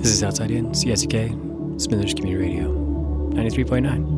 This is Outside In, CSEK, Smithers Community Radio, 93.9.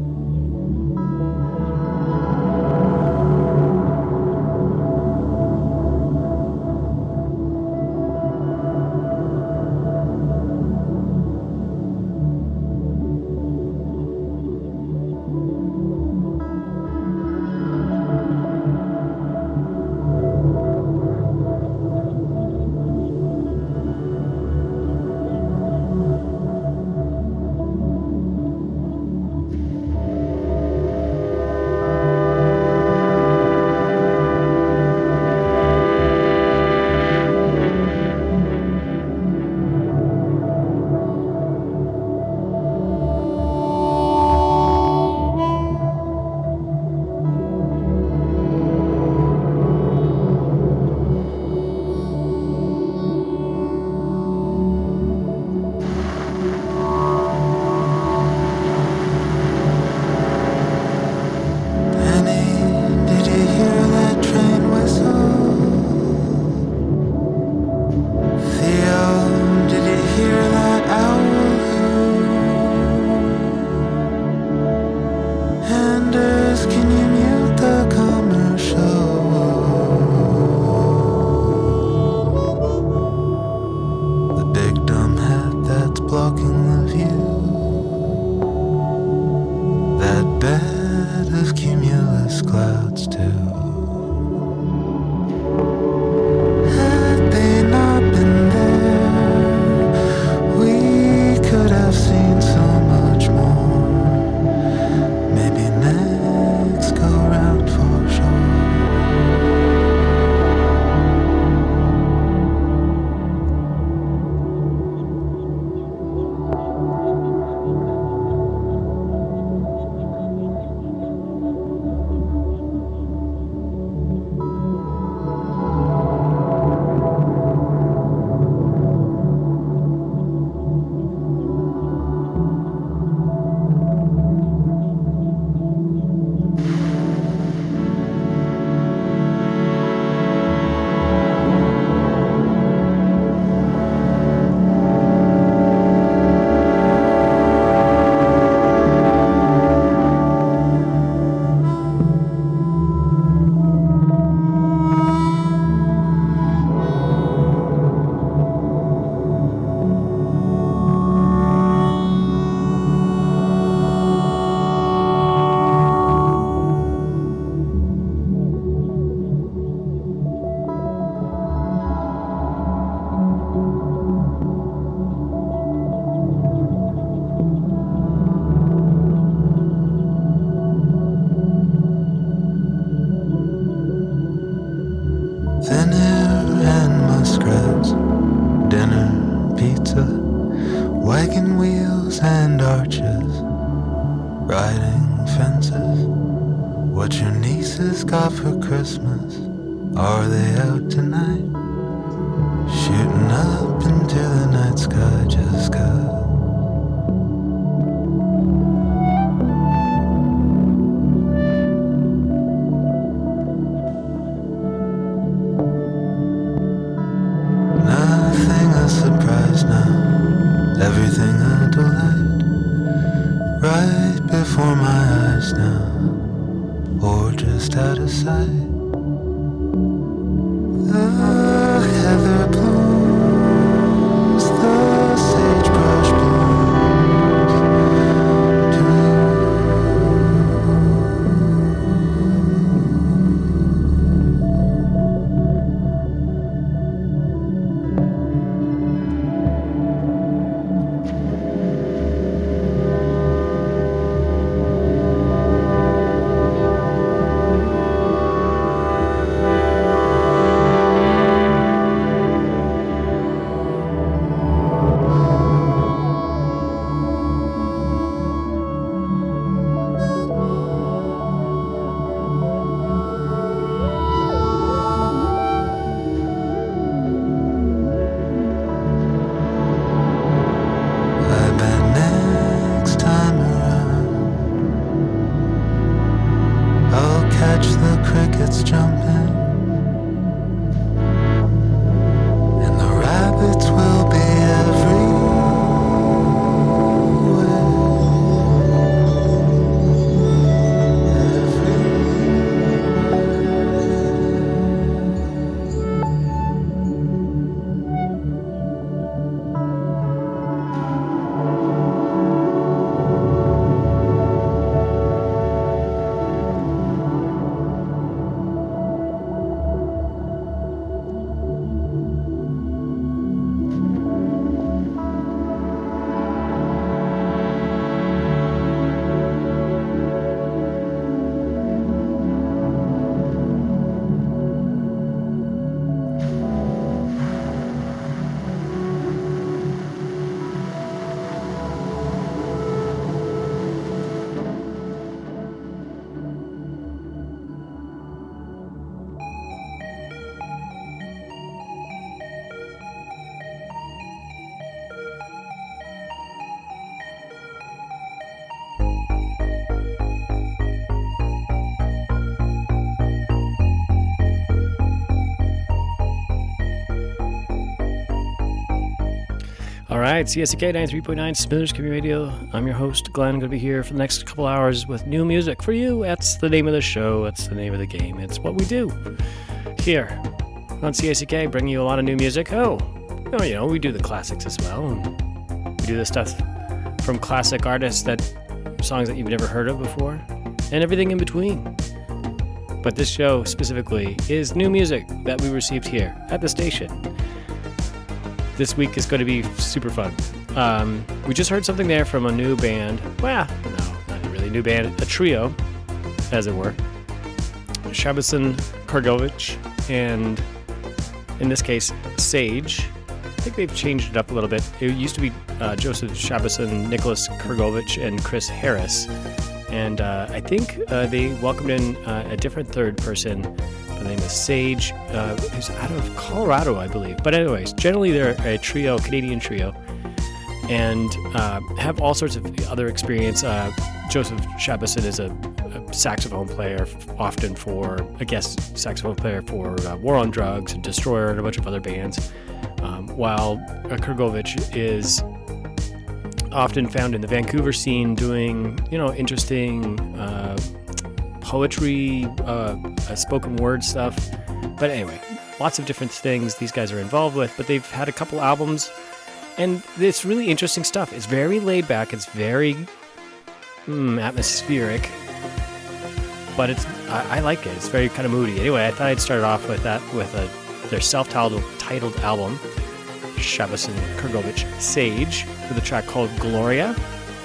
right, CSK 93.9 Smithers Community Radio. I'm your host, Glenn. I'm going to be here for the next couple hours with new music for you. That's the name of the show. That's the name of the game. It's what we do here on CSK, bringing you a lot of new music. We do the classics as well. And we do the stuff from classic artists, songs that you've never heard of before, and everything in between. But this show specifically is new music that we received here at the station. This week is going to be super fun. We just heard something there from a new band. Well, no, not really a new band. A trio, as it were. Shabason Kargovich and, in this case, Sage. I think they've changed it up a little bit. It used to be Joseph Shabason, Nicholas Kargovich, and Chris Harris. And I think they welcomed in a different third person. The name is Sage, who's out of Colorado, I believe. But anyways, generally they're a trio, Canadian trio, and have all sorts of other experience. Joseph Shabason is a saxophone player, often for a guest saxophone player for War on Drugs and Destroyer and a bunch of other bands, while Kargovich is often found in the Vancouver scene doing, interesting poetry, spoken word stuff. But anyway, lots of different things these guys are involved with, but they've had a couple albums, and it's really interesting stuff. It's very laid back, it's very atmospheric, but I like it. It's very kind of moody. Anyway, I thought I'd start off with that, with their self-titled album, Shabason Kargovich Sage, with a track called Gloria.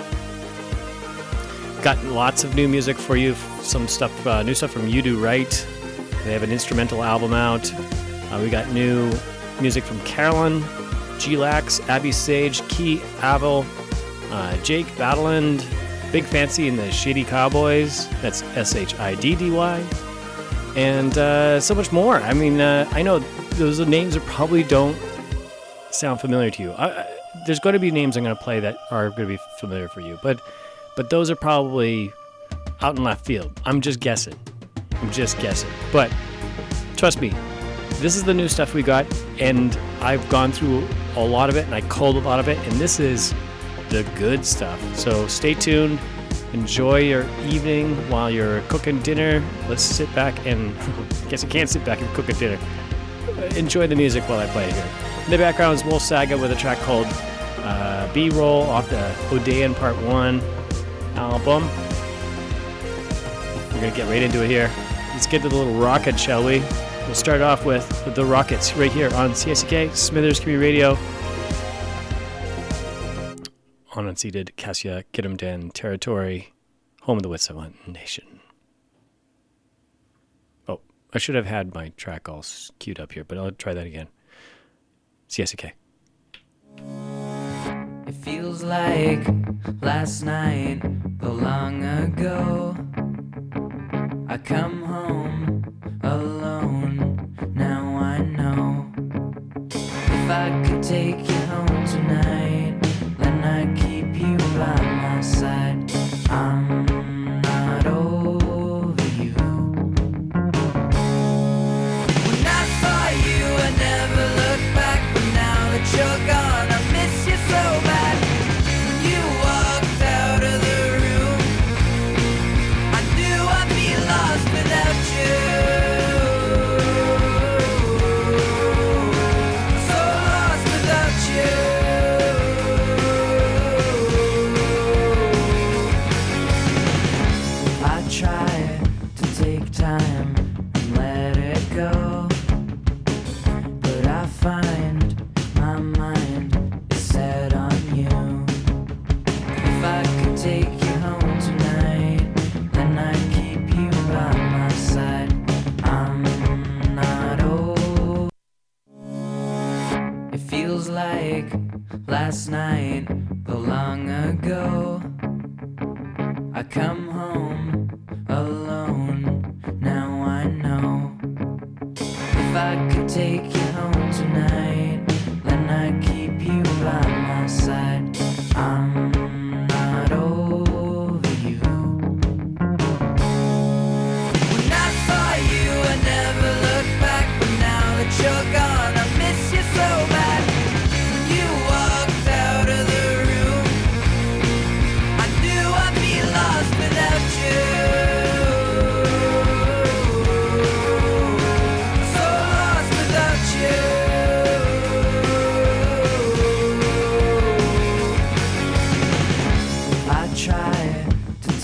Got lots of new music for you, some stuff, new stuff from You Do Right. They have an instrumental album out. We got new music from Carolyn, G-Lax, Abby Sage, Key Abel, Jake Battleland, Big Fancy and the Shady Cowboys. That's SHIDDY. And so much more. I mean, I know those names are probably don't sound familiar to you. There's going to be names I'm going to play that are going to be familiar for you, but those are probably out in left field. I'm just guessing. But trust me, this is the new stuff we got, and I've gone through a lot of it, and I culled a lot of it, and this is the good stuff. So stay tuned. Enjoy your evening while you're cooking dinner. Let's sit back and... I guess you can't sit back and cook a dinner. Enjoy the music while I play it here. In the background is Wolf Saga with a track called B-Roll off the Odeon Part 1 album. We're going to get right into it here. Let's get to the little rocket, shall we? We'll start off with the Rockets right here on CSK, Smithers Community Radio, on unceded Cassia Gidimt'en territory, home of the Wet'suwet'en Nation. Oh, I should have had my track all queued up here, but I'll try that again. CSK. It feels like last night, though long ago. I come home alone, now I know. If I could take you home tonight, then I'd keep you by my side. I'm not over you. When I saw you, I never looked back, but now that you're gone, I miss you so bad. When you walked out of the room, I knew I'd be lost without you. So lost without you. I try to take time and let it go, but I find my mind is set on you. If I could take you home tonight, then I'd keep you by my side. I'm not old. It feels like last night, though long ago. I come home alone, now I know. If I could take you home tonight, then I'd keep you by my side. I'm not over you. When I saw you, I never looked back, but now that you're gone, I miss you so bad. When you walked out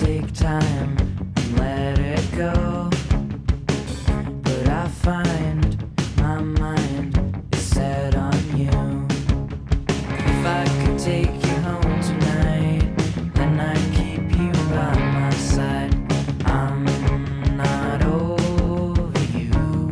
take time and let it go, but I find my mind is set on you. If I could take you home tonight, then I'd keep you by my side. I'm not over you.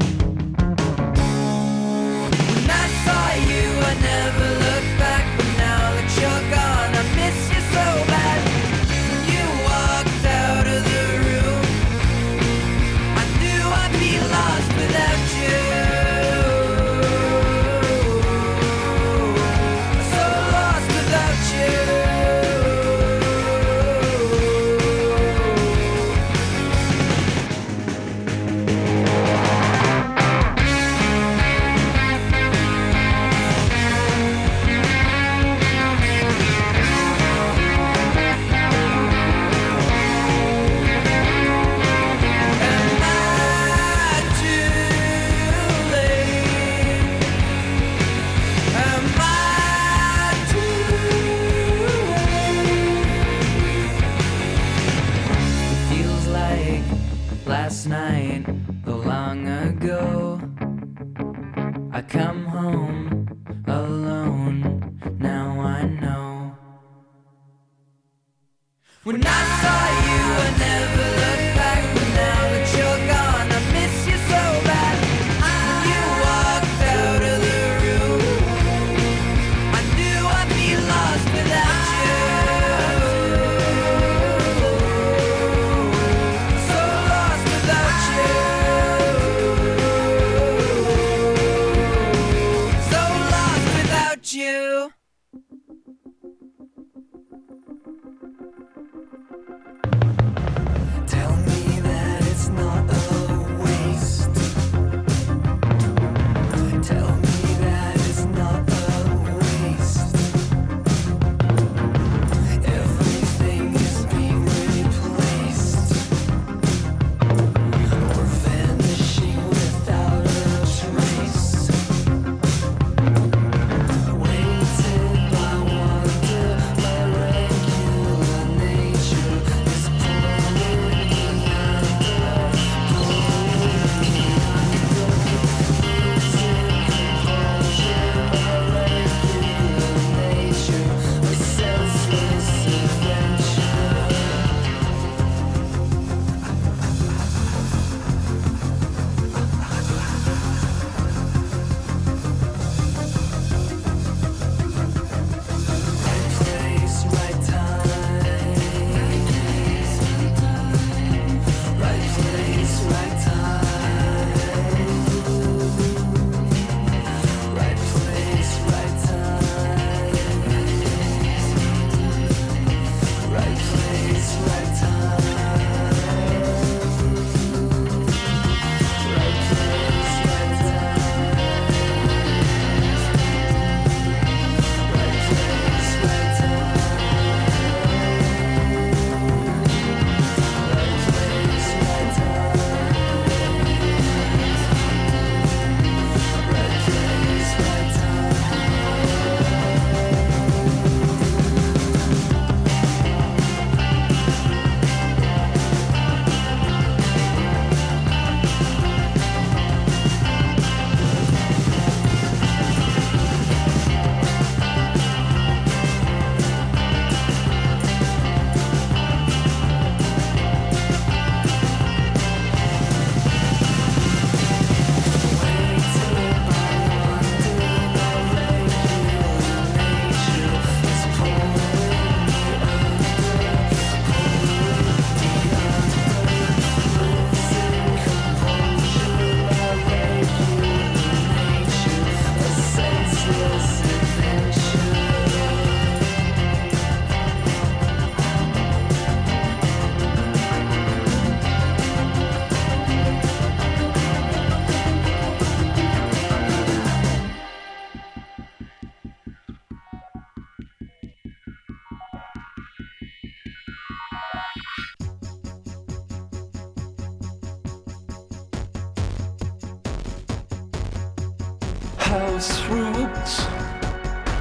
When I saw you, I never looked back, but now that you're gone, I miss you so bad. When you walked out of the room, I knew I'd be lost without you. So lost without you. Am I too late? Am I too late? It feels like last night, though long ago. I come home alone, now I know. When I saw you, I never looked back, but now that you're gone, I miss you so bad. When you walked out of the room, I knew I'd be lost without you. So lost without you. So lost without you. Tell me that it's not a waste. Tell me that it's not a waste. Everything is being replaced. We're vanishing without a trace. Weighted by wonder, my regular nature is pulling me under, pulling me under. Losing composure, my regular nature, a senseless adventure. Right place, right time. Right place, right time. Right place, right time. Right place, right time. Right place, right time. Right place, right time. Right place, right time. Right place, right House roots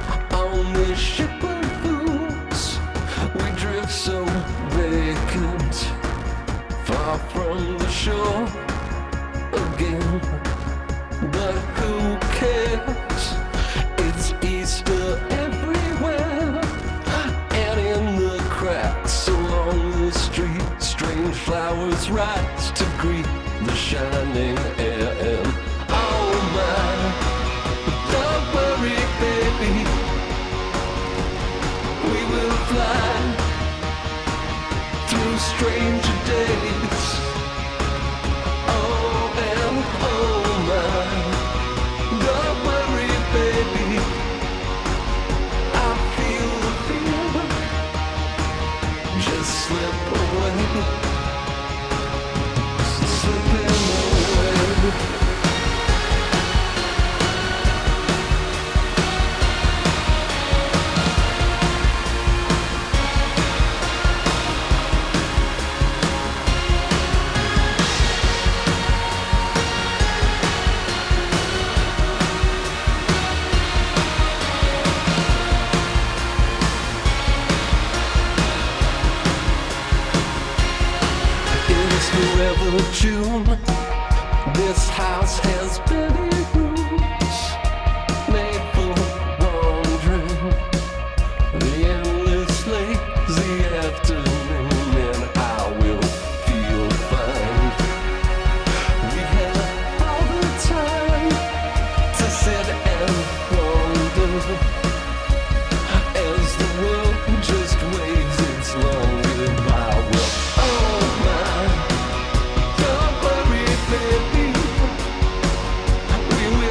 on the ship of fools. We drift so vacant from the shore again. But who cares? It's Easter everywhere. And in the cracks along the street, strange flowers rise to greet the shining air. And oh my, don't worry, baby, we will fly through stranger days. Oh, and oh my, don't worry, baby, I feel the fear just slip away, slipping away. Forever June, this house has many rooms made for wandering, the endless lazy afternoon, and I will feel fine. We have all the time to sit and wonder as the world just waves its long goodbye. Well, oh my, don't worry, baby, we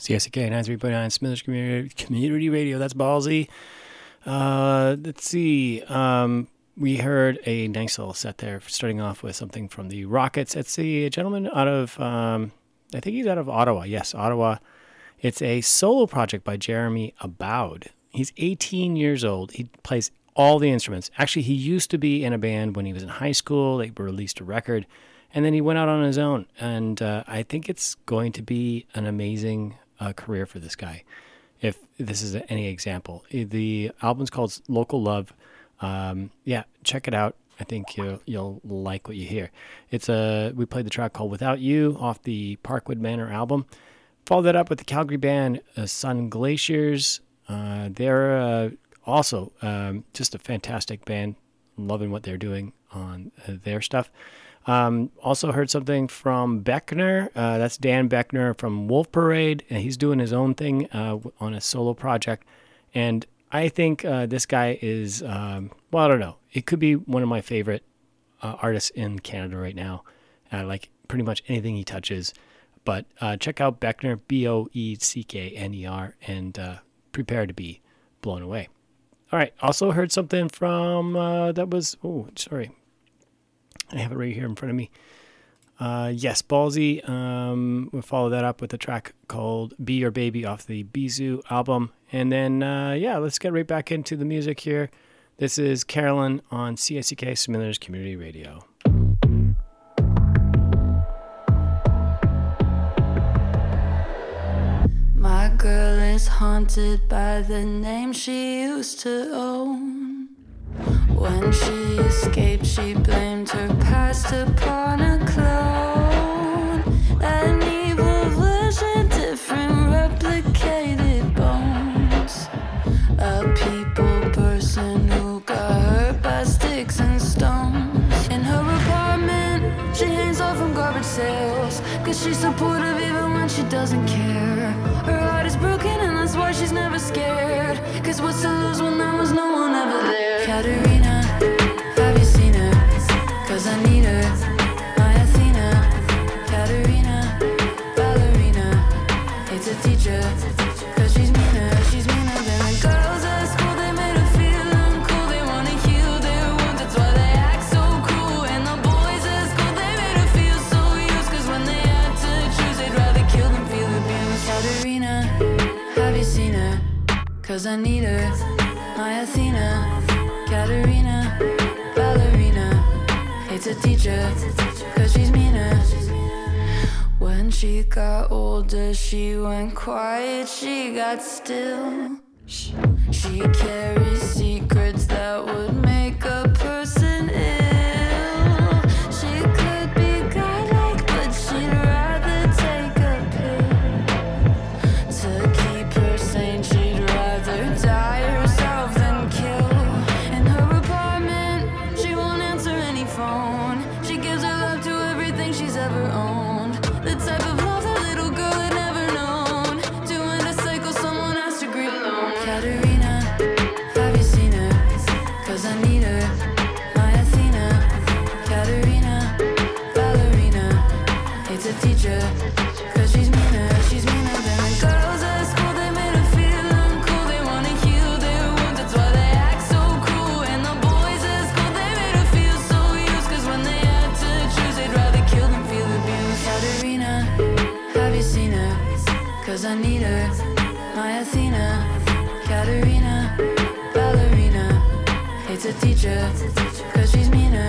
CSK 93.9 Smithers Community Radio. That's ballsy. Let's see. We heard a nice little set there, starting off with something from the Rockets. It's a gentleman out of, I think he's out of Ottawa. Yes, Ottawa. It's a solo project by Jeremy Aboud. He's 18 years old. He plays all the instruments. Actually, he used to be in a band when he was in high school. They released a record, and then he went out on his own. And I think it's going to be an amazing career for this guy, if this is any example. The album's called Local Love. Yeah, check it out. I think you'll like what you hear. We played the track called Without You off the Parkwood Manor album. Followed that up with the Calgary band Sun Glaciers. They're also just a fantastic band. Loving what they're doing on their stuff. Also heard something from Beckner. That's Dan Beckner from Wolf Parade. And he's doing his own thing on a solo project. And I think this guy is, well, I don't know. It could be one of my favorite artists in Canada right now. I like pretty much anything he touches. But check out Beckner, Boeckner, and prepare to be blown away. All right. Also heard something from, that was, oh, sorry. I have it right here in front of me. Yes, Ballsy. We'll follow that up with a track called Be Your Baby off the Bisou album. And then, yeah, let's get right back into the music here. This is Carolyn on CSK Smithers Community Radio. My girl is haunted by the name she used to own. When she escaped, she blamed her past upon a clone. An evil version, different replicated bones. A people person who got hurt by sticks and stones. In her apartment, she hangs off from garbage sales, 'cause she's supportive even when she doesn't care. Her heart is broken and that's why she's never scared, 'cause what's to lose when there was no one ever there? Katerina, have you seen her? 'Cause I need her, my Athena. Katerina, ballerina, it's a teacher, 'cause she's meaner than the girls at school. They made her feel uncool, they wanna heal their wounds, that's why they act so cruel. And the boys at school, they made her feel so used, 'cause when they had to choose, they'd rather kill than feel abused. Katerina, have you seen her? 'Cause I need her, my Athena. Katerina, ballerina, hates a teacher, 'cause she's meaner. When she got older, she went quiet, she got still. She carries secrets that would make a person ill. She could be godlike, but she'd rather take a pill. To keep her sane, she'd rather die herself than kill. In her apartment, she won't answer any phone. She gives her love to everything she's ever owned. The type of love that little girl had never known. To end a cycle, someone has to grieve alone. Katerina, have you seen her? 'Cause I need her, my Athena. Katerina, ballerina, hates a teacher, 'cause she's meaner than the girls at school. They made her feel uncool, they wanna heal their wounds, that's why they act so cruel. And the boys at school, they made her feel so used, 'cause when they had to choose, they'd rather kill than feel abused. Katerina, have you seen her? 'Cause I need her, my Athena. Katerina, ballerina, hates a teacher, 'cause she's meaner.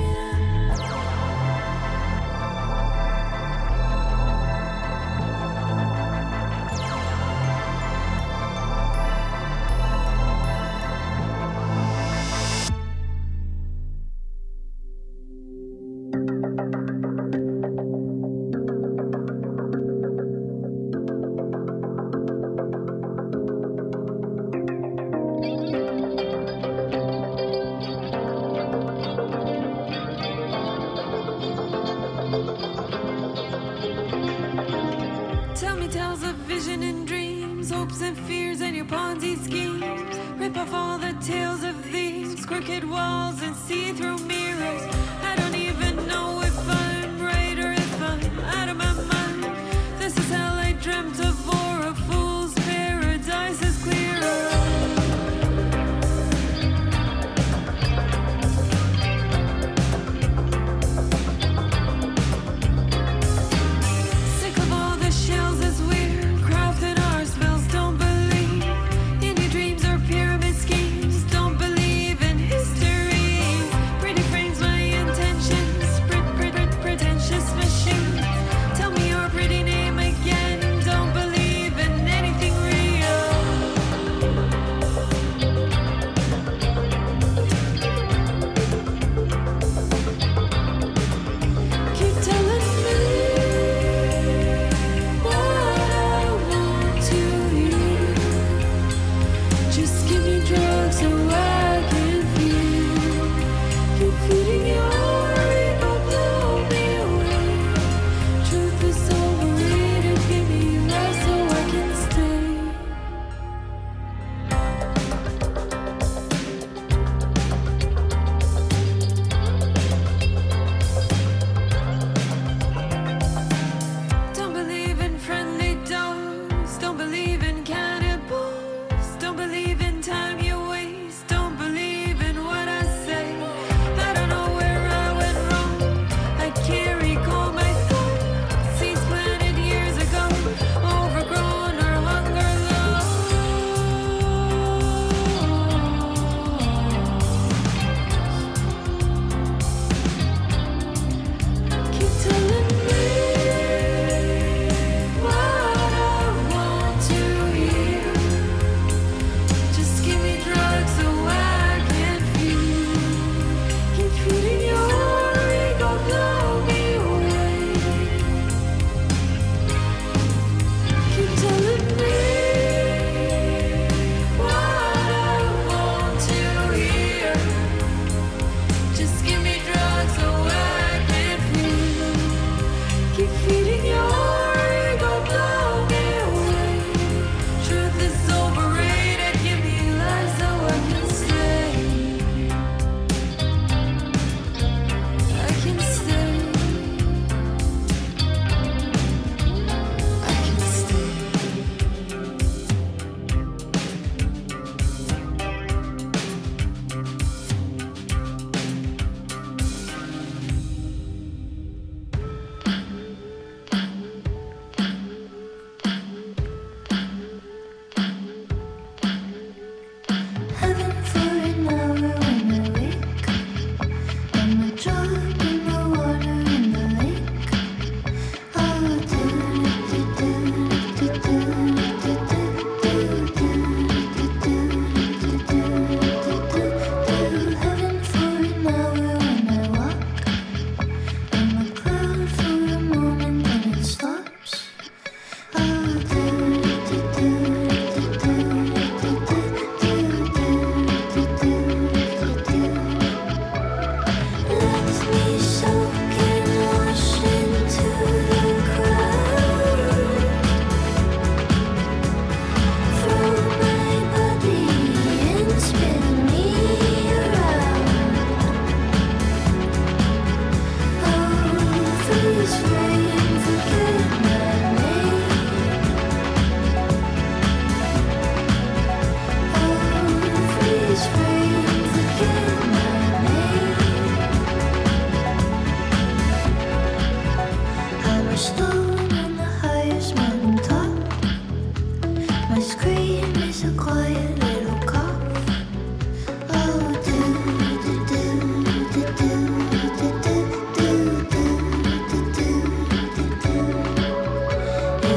Tell me tales of vision and dreams, hopes and fears and your Ponzi schemes. Rip off all the tales of these crooked walls and see-through mirrors. I don't even know if I'm right or if I'm out of my mind. This is hell, I dreamt of horror.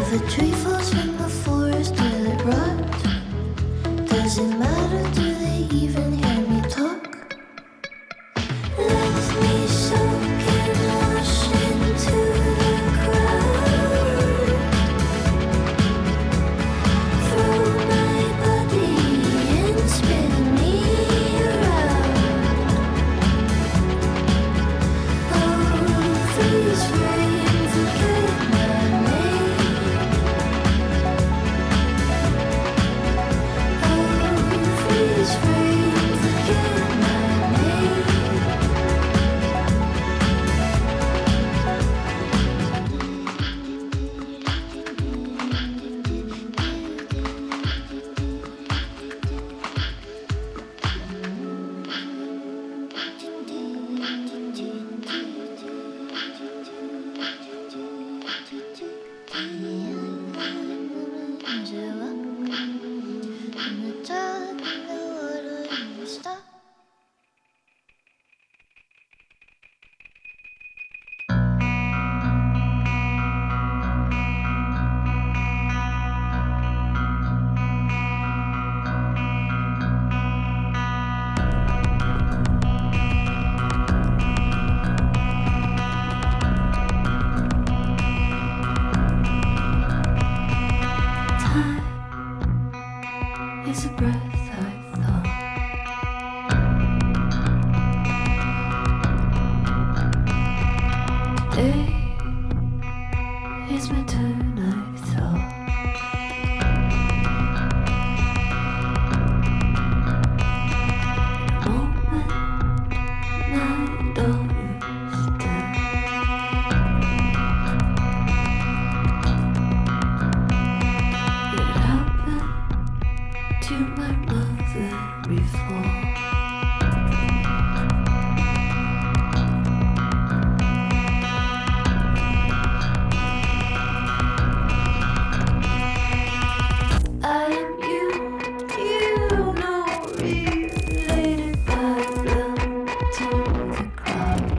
If a tree falls from the forest, will it rot? Does it matter? Do they even hear me talk? Let me soak and wash into the crowd. Throw my body and spin me around. Oh, freeze frame, forget my name. Oh, freeze frame, forget my name. Stop. Time is a breath I thought. Today is my turn, I thought. The moment my daughter's dead. It happened to my mother before. I am you know, related by blood to the crowd.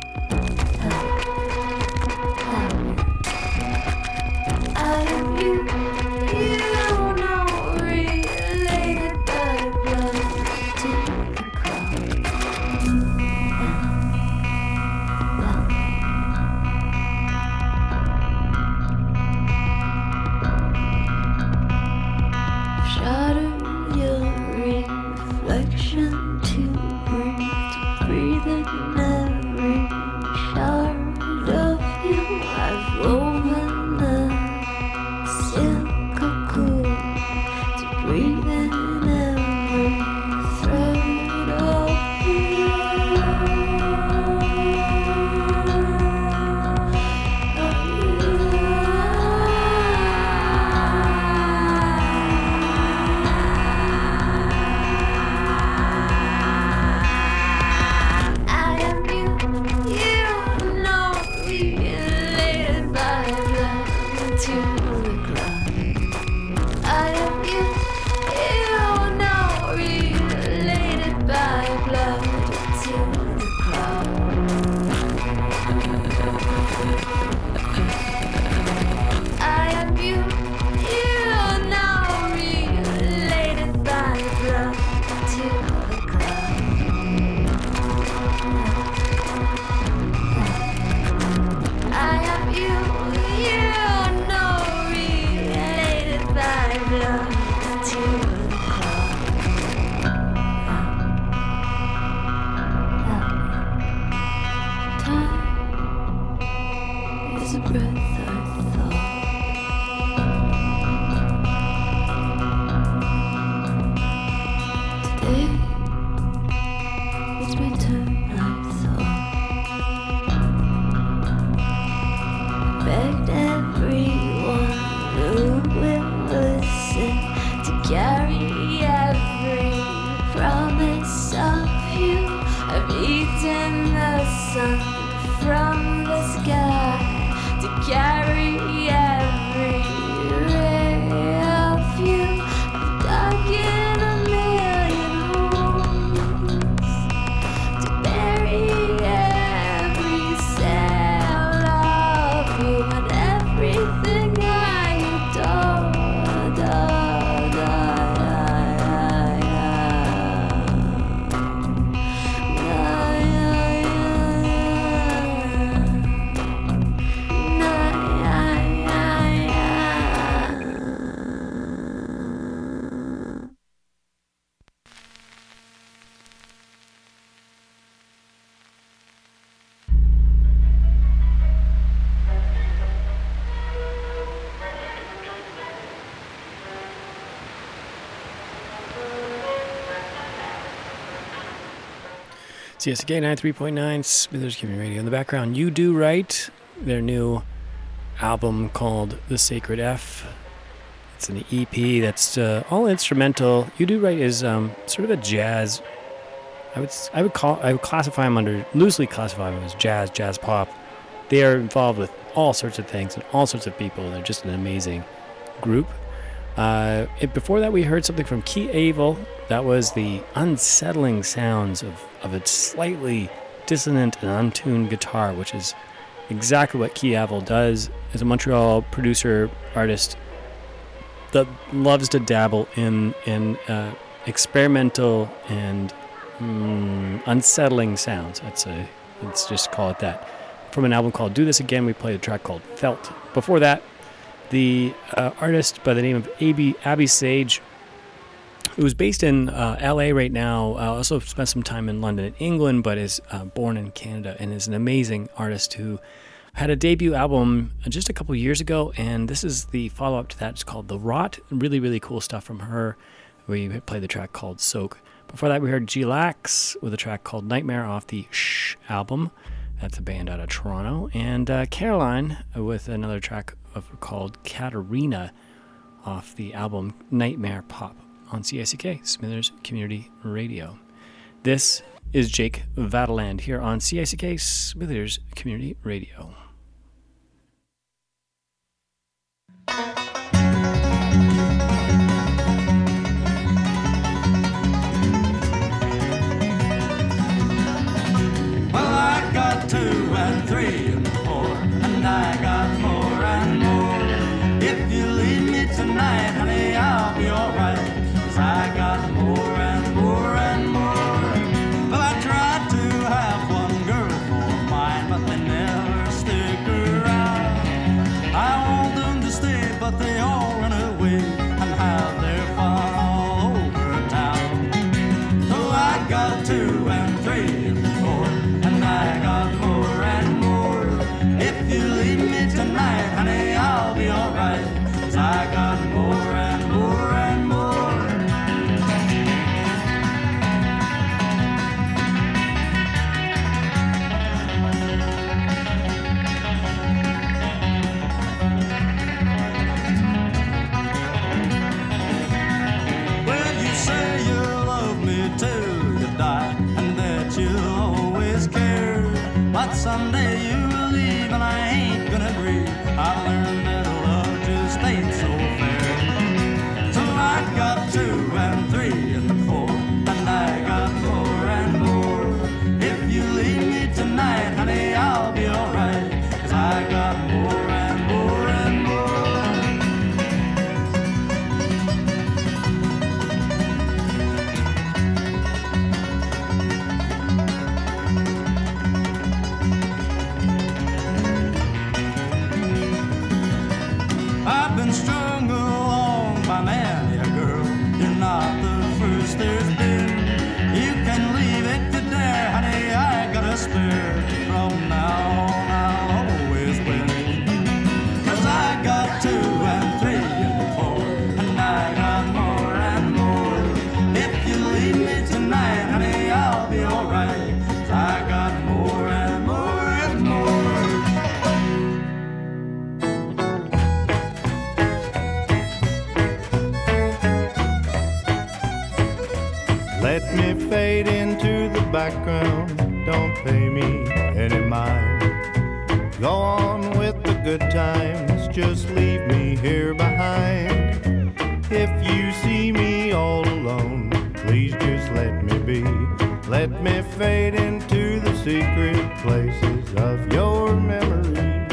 I am you know, related by blood to the crowd. Shatter your reflection to breathe in every shard of you. I've woven a silk cocoon to breathe in every thread of you. I am you know, related by blood to the cloud. I am you know, related by blood to the cloud. I am you know, related by blood to the cloud. I am you know, related by blood to the cloud. Time is a breath I thought. Today it's my turn, I thought. Begged everyone who will listen CSK 93.9, Smithers Community Radio. In the background, You Do Right, their new album called The Sacred F. It's an EP that's all instrumental. You Do Right is sort of a jazz. I would classify them loosely classify them as jazz pop. They are involved with all sorts of things and all sorts of people. They're just an amazing group. Before that, we heard something from Key Avil. That was the unsettling sounds of a slightly dissonant and untuned guitar, which is exactly what Key Avil does. As a Montreal producer, artist that loves to dabble in experimental and unsettling sounds. Let's just call it that. From an album called Do This Again, we played a track called Felt. Before that, the artist by the name of Abby Sage, who's based in LA right now, also spent some time in London and England, but is born in Canada and is an amazing artist who had a debut album just a couple years ago, and this is the follow-up to that. It's called The Rot. Really, really cool stuff from her. We played the track called Soak. Before that, we heard G-Lax with a track called Nightmare off the Shh album. That's a band out of Toronto. And Caroline with another track called Katarina off the album Nightmare Pop on CICK, Smithers Community Radio. This is Jake Vataland here on CICK, Smithers Community Radio. Well, I got 2 and 3 and 4, and I got more and more. If you leave me tonight, honey, I'll be alright. I got more and more and more. Well, I tried to have one girl for mine, but they never stick around. I want them to stay, but they all run away and have their fun all over town. So I got 2 and 3 and 4, and I got more and more. If you leave me tonight, honey, I'll be alright. 'Cause I got more and more and more. But someday you'll leave and I ain't gonna grieve. I learned that love just ain't so fair. So I got 2 and 3 and 4, and I got more and more. If you leave me tonight, honey, I'll be alright. 'Cause I got more and more and more. I've been strung along by many a girl. You're not the first there's been. You can leave if you dare, honey, I got a spare. From now on I'll always win. 'Cause I got 2 and 3 and 4, and I got more and more. If you leave me tonight, honey, I'll be alright. 'Cause I got more and more and more. Let me fade into the background, don't pay me any mind. Go on with the good times, just leave me here behind. If you see me all alone, please just let me be. Let me fade into the secret places of your memory.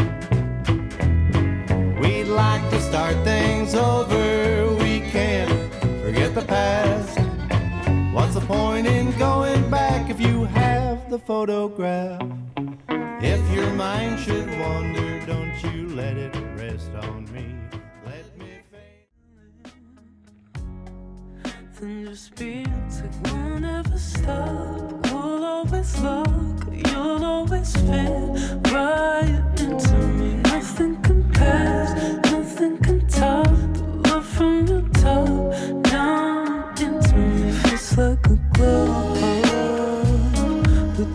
We'd like to start things over, we can't forget the past. What's the point in going back if you have the photograph? If your mind should wander, don't you let it rest on me. Let me fade. Then just be like we'll never stop. We'll always look, you'll always fit right into me. Nothing compares, nothing can top the love from your top down into me. Feels like a glove, the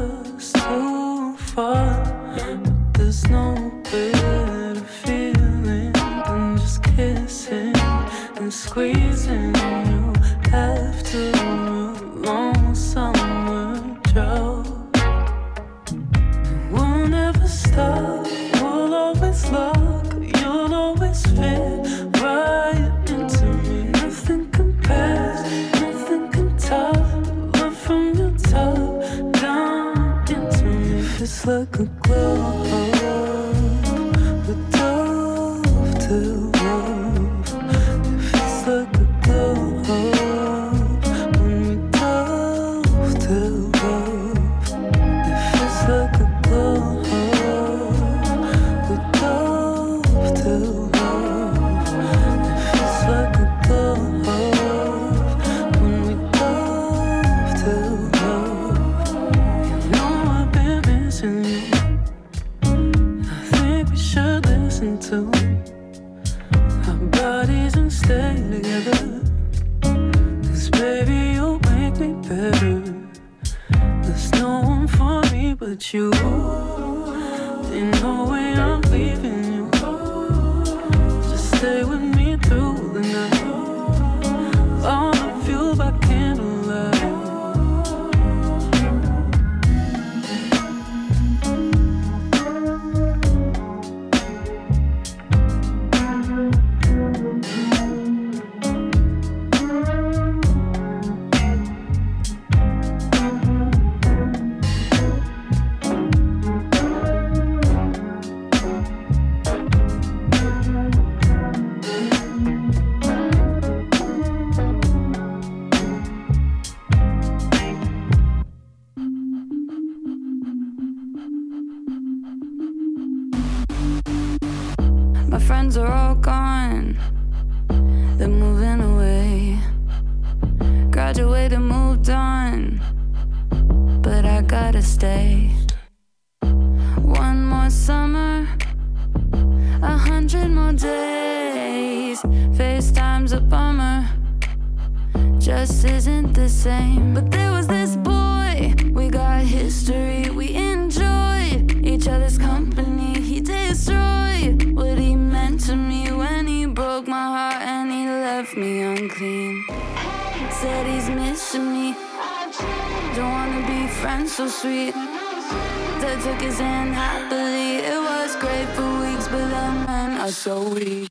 us too far. But there's no better feeling than just kissing and squeezing you after a long summer drought. We'll never stop, we'll always lock, you'll always fit right into me. Nothing compares, nothing can top. Love from your top down into me. If it's like a glove with dovetail love. If it's like a glove when we dovetail love. If it's like a glove with dovetail love. If it's like a glove when we dovetail love. You know I've been missing you. I think we should listen to our bodies and stay together. 'Cause baby, you'll make me better. There's no one for me but you. Ain't no way I'm leaving you. Just stay with me through the night. All the fuel by candlelight. My friends are all gone, they're moving away. Graduated, moved on, but I gotta stay. One more summer, 100 more days. FaceTime's a bummer, just isn't the same. But there was this boy, we got history, we enjoyed each other's company. He destroyed what he meant to me when he broke my heart and he left me unclean. Said he's missing me, don't wanna be friends so sweet. That took his hand happily. It was great for weeks, but then men are so weak.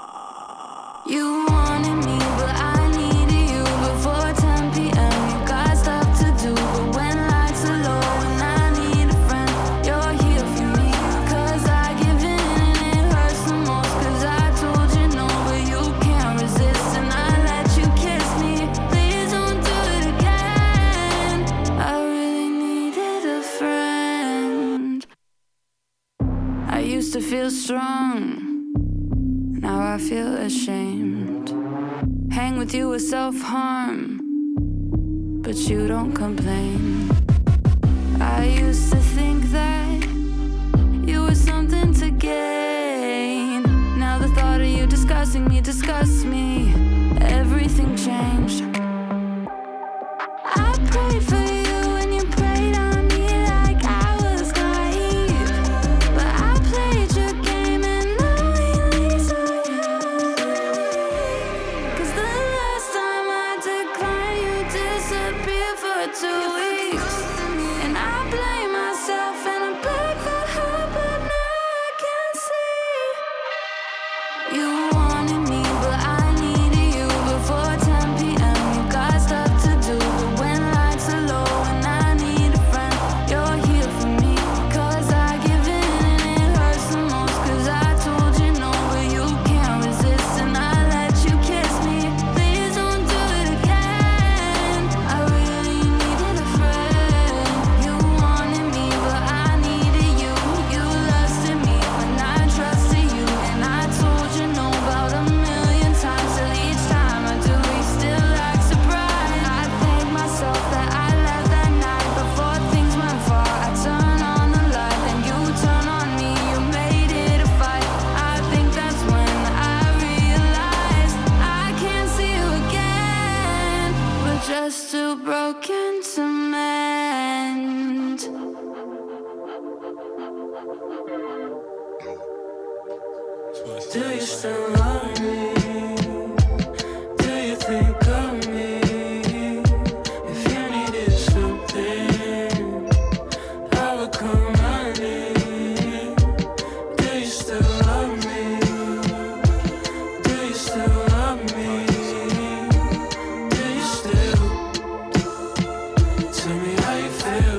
You wanted me, but I needed you before 10 p.m. You got stuff to do, but when lights are low and I need a friend, you're here for me. 'Cause I give in and it hurts the most. 'Cause I told you no, but you can't resist, and I let you kiss me. Please don't do it again. I really needed a friend. I used to feel strong, now I feel ashamed. Hang with you is self-harm, but you don't complain. I used to think that you were something to gain. Now the thought of you discussing me disgusts me. Everything changed. I prayed for you and you prayed on me like I was naive. But I played your game and knowingly so you. 'Cause the last time I declined, you disappeared for 2 weeks. And I blame myself. Do you still love me? Do you think of me? If you needed something, I would come running. Do you still love me? Do you still love me? Do you still? Tell me how you feel.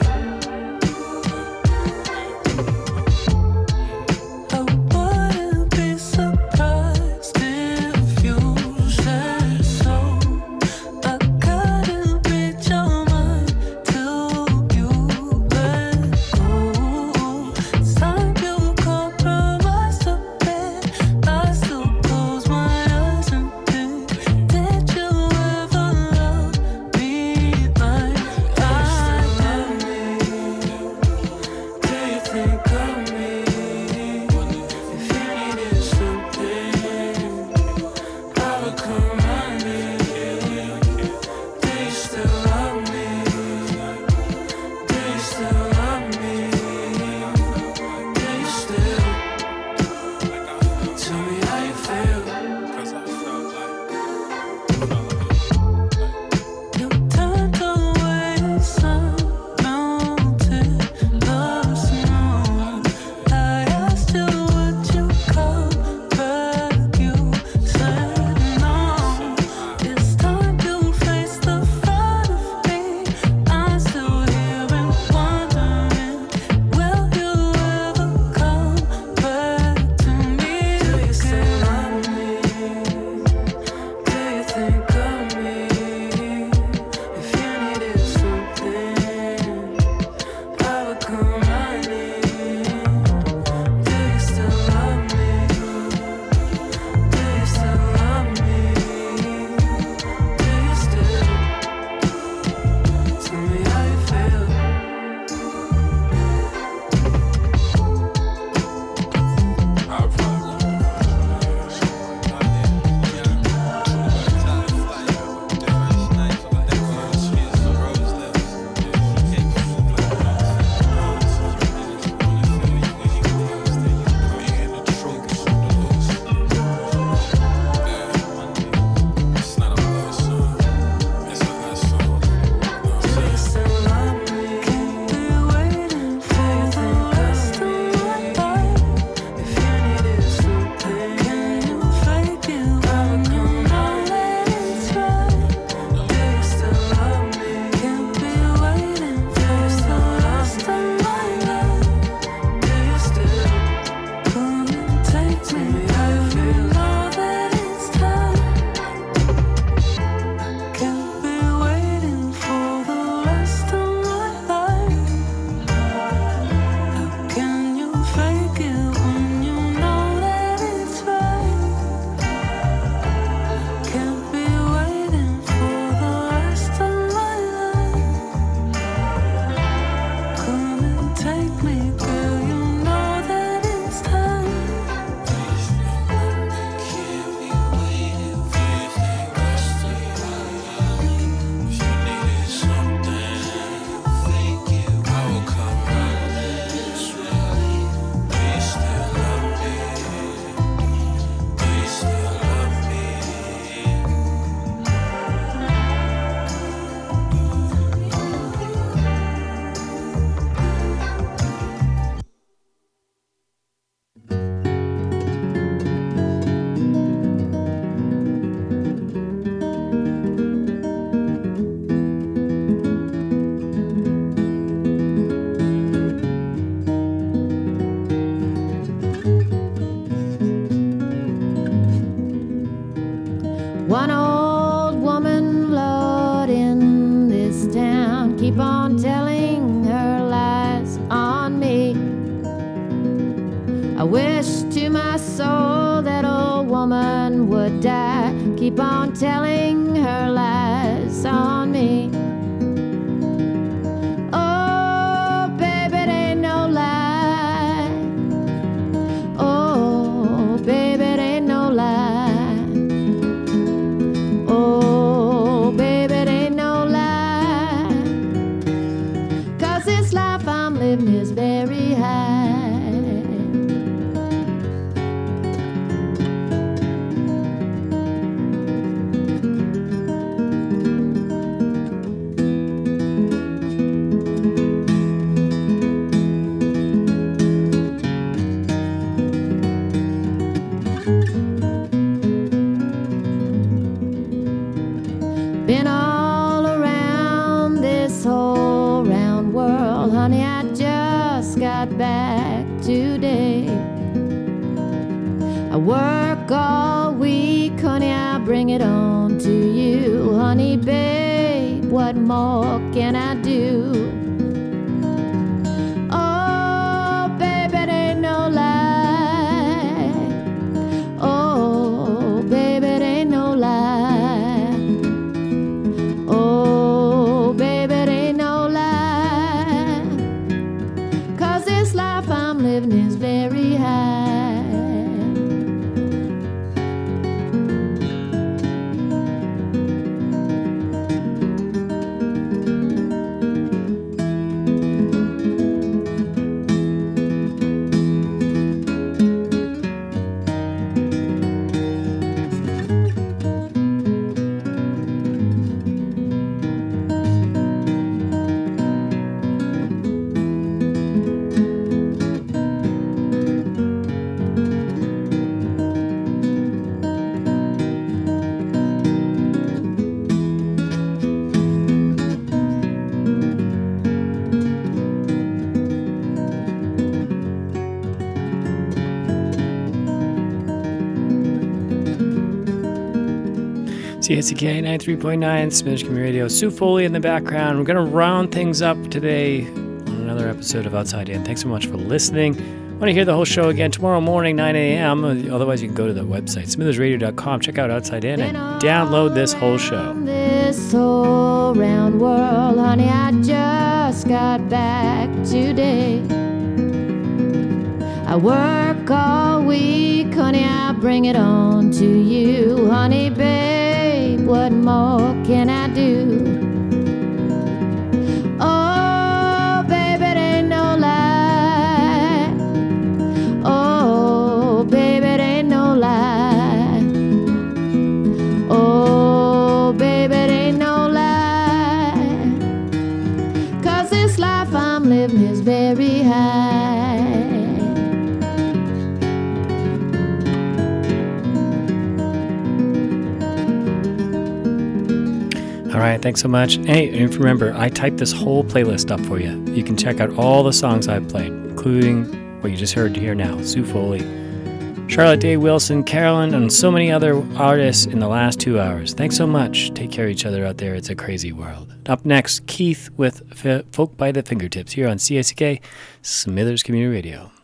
I wouldn't be surprised if you said so. I couldn't read your mind till you let go. It's time you compromised a bit. I still close my eyes and think, did you ever love me like I love me? Do you think of me? If you needed something, I would come running. Do you still love me? Do you still love me? Do you still? Tell me how you feel. You turned away, sun melted the snow. I asked you, would you come back? You said no. It's time you face the front of me. I'm still here and wondering, will you ever come back to me? Do you still love me? Do you think of me? If you needed something, I would come running. Do you still love me? Do you still love me? Do you still? Tell me how you feel. Do you still love me? Can't be waiting for the rest of my life. If you needed something, can you fake it when you know that it's right? Do you still love me? Can't be waiting for the rest of my life. Do you still? Come and take me how you feel. Know that it's time. Can't be waiting for the rest of my life. How can you fake it when you know that it's right? Can't be waiting for the rest of my life. Come and take me, girl, you know that it's time. One old woman loved in this town, keep on telling her lies on me. I wish to my soul that old woman would die, keep on telling her lies on me. Oh, baby, it ain't no lie. Oh, baby, it ain't no lie. Oh, baby, it ain't no lie. 'Cause this life I'm living is very high. just got back today. I work all week, honey, I bring it on to you. Honey, babe, what more can I do? Oh, baby, it ain't no lie. Oh, baby, it ain't no lie. Oh, baby, it ain't no lie. 'Cause this life I'm living is very high. CSCK 93.9, Smithers Community Radio. Sue Foley in the background. We're going to round things up today on another episode of Outside In. Thanks so much for listening. Want to hear the whole show again tomorrow morning, 9 a.m. Otherwise, you can go to the website, smithersradio.com. Check out Outside In and download this whole show. This whole round world, honey, I just got back today. I work all week, honey, I bring it on to you. Honey, babe, what more can I do? Oh, baby, it ain't no lie. Oh, baby, it ain't no lie. Oh, baby, it ain't no lie. 'Cause this life I'm living is very high. All right, thanks so much. Hey, and remember, I typed this whole playlist up for you. You can check out all the songs I've played, including what you just heard here now, Sue Foley, Charlotte Day Wilson, Carolyn, and so many other artists in the last 2 hours. Thanks so much. Take care of each other out there. It's a crazy world. Up next, Keith with Folk by the Fingertips here on CSK, Smithers Community Radio.